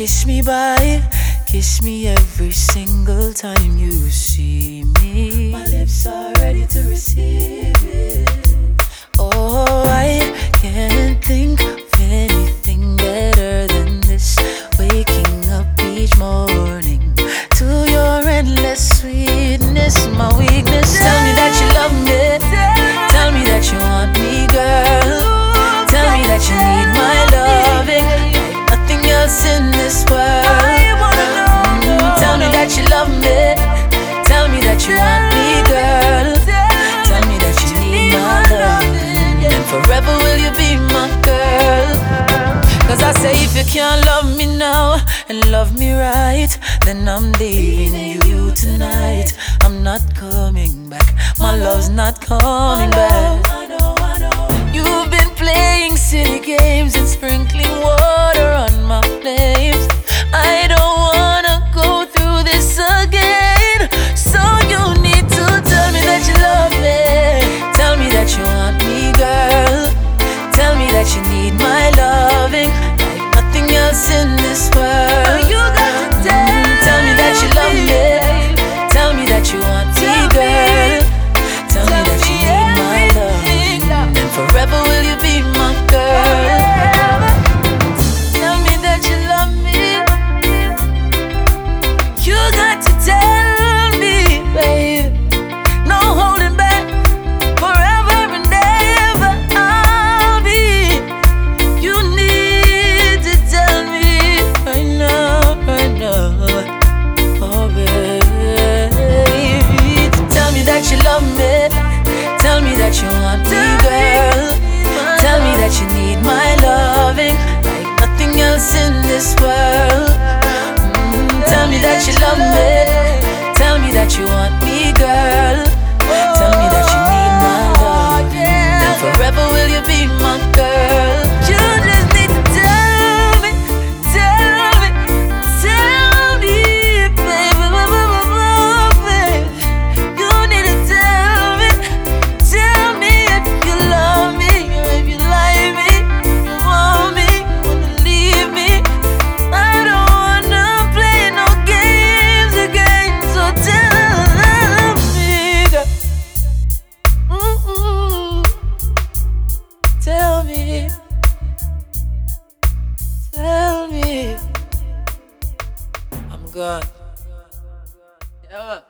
kiss me bye, kiss me every single time you see me. My lips are ready to receive it. Oh, I can't think of anything better than this. Waking up each morning to your endless sweetness, my weakness. Tell me that you love me, tell me that you want me, girl. Tell me that you need my loving like nothing else in this world. Tell me that you love me, tell me that you want me, girl. Tell me that you need my loving, and forever will you be my girl. Cause I say if you can't love me now and love me right, then I'm leaving you tonight. I'm not coming back, my love's not coming back. You've been playing silly games and sprinkling water on my flames. I don't wanna go through this again. So you need to tell me that you love me, tell me that you want me, girl. Tell me that you need my loving like nothing else in this world. You got to tell me that you love me, tell me that you want me, girl. Tell me that you need my loving, and forever will you be my girl. Tell me that you love me. You got to tell me, babe. No holding back, forever and ever I'll be. You need to tell me right now, right now. Oh, baby. Tell me that you love me, tell me that you want me, girl. Tell me that you need my loving like nothing else in this world. Tell me that you love me, tell me that you want me, girl. Tell me that you need my love, and forever will you be my girl.